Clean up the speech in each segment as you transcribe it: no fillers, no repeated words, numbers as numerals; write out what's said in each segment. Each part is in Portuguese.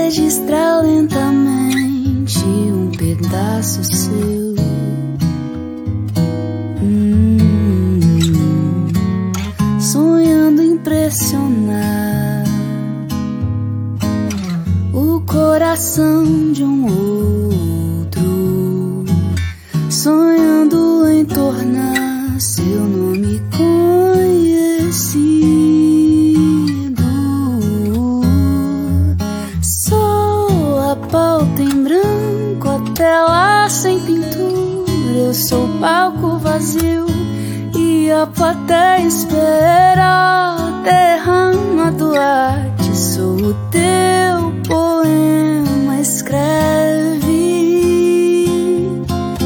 registrar lentamente um pedaço seu. Sonhando impressionar o coração de um outro, sonhando em tornar seu nome conhecido. Sou a pauta em branco, a tela sem pintura, eu sou o palco vazio e a plateia espera. Derrama do arte, sou o teu poema, escreve.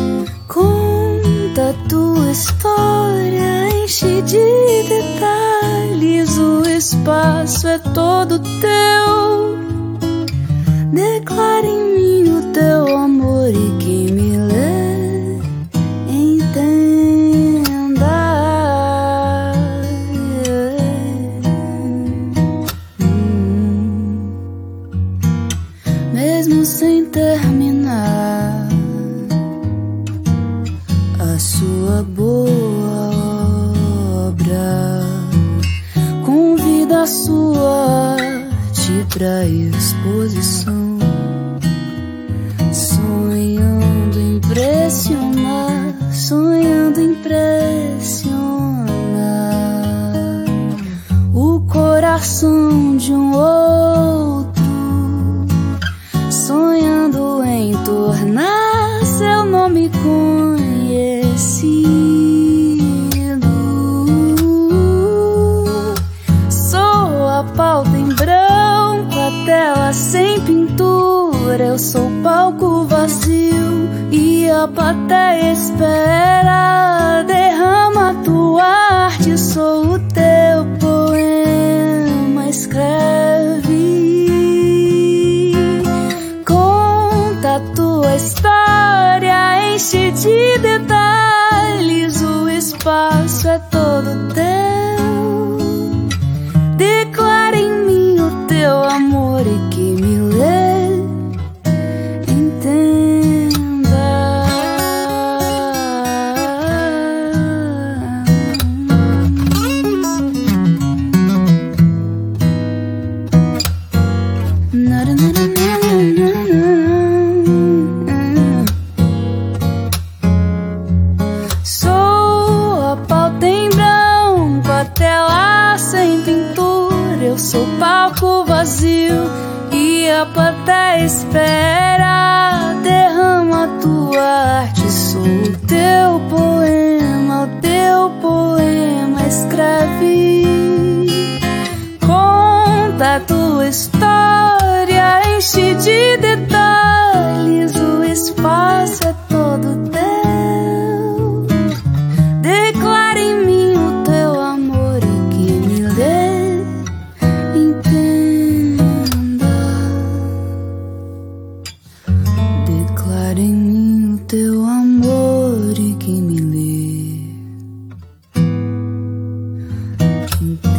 Conta tua história, enche de detalhes, o espaço é todo teu. Declara em mim o teu amor e quem me lê entenda. Mesmo sem terminar a sua boa obra, convida a sua arte pra exposição. Sonhando impressionar, sonhando impressionar o coração de um outro, sonhando em tornar seu nome conhecido. Sou a pauta em branco, a tela sem pintura, eu sou o palco vazio e a plateia espera. Derrama tua arte, sou o teu poema, escreve. Conta tua história, enche de detalhes, o espaço é todo teu. Declara em mim o teu amor e que me lê entenda. Sou a pauta em branco, a tela sem pintura, eu sou o palco vazio e a plateia espera. Derrama tua arte, sou o teu poema, escreve. Conta tua história, enche de detalhes, o espaço é todo teu. Declara em mim o teu amor e que me lê entenda. Declara em mim o teu amor e que me lê entenda.